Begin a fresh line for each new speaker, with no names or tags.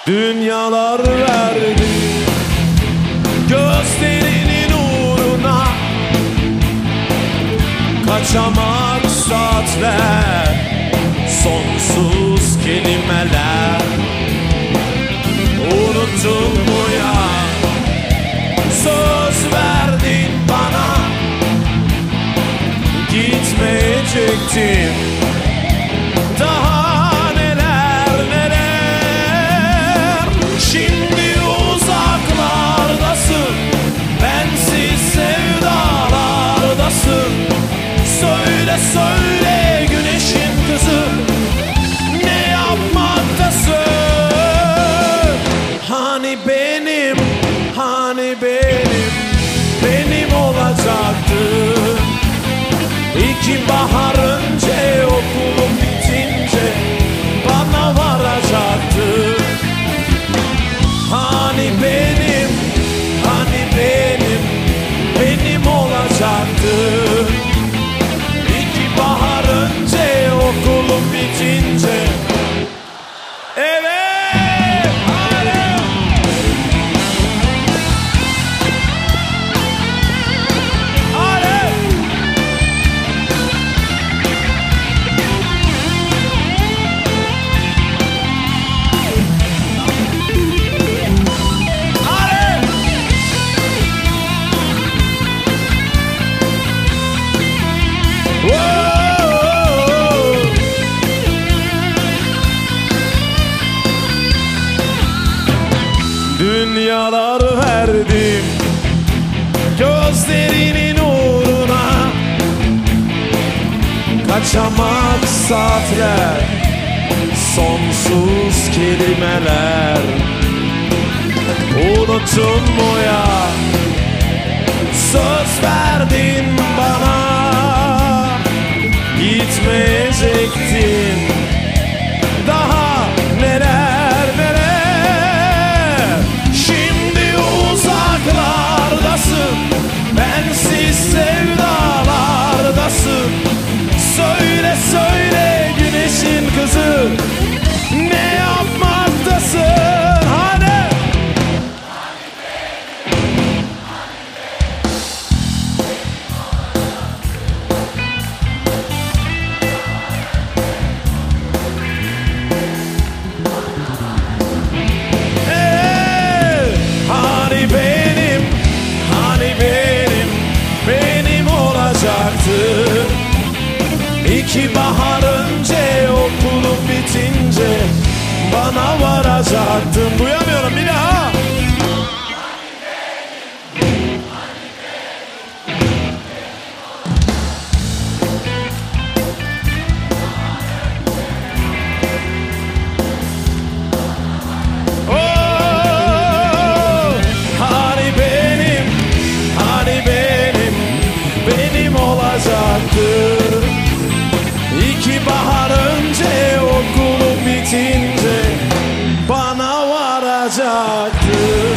Dünyalar verdi gözlerinin uğruna, kaçamak saatler, sonsuz kelimeler. Unuttun mu ya, söz verdin bana, gitmeyecektin. Daha neler neler. Şimdi uzaklardasın, bensiz sevdalardasın. Söyle söyle güneşin kızı, ne yapmaktasın? Hani benim, hani benim olacaktın. İki bahar önce, okulum bitince bana varacaktın. Hani benim olacaktın. İki bahar önce, okulum bitince. Evet, hadi. Hadi. Dünyalar verdim gözlerinin uğruna, kaçamak saatler, sonsuz kelimeler. Unuttun mu ya, söz verdin bana, gitmeyecektin. Daha neler neler. Şimdi uzaklardasın, bensiz sevdalardasın. Söyle söyle güneşin kızı, ne yapmaktasın? Hadi. Benim olacaktın. İki bahar önce, okulum bitince bana varacaktın. Duyamıyorum, bir daha. Benim olacaktı. İki bahar önce, okulum bitince bana varacaktı.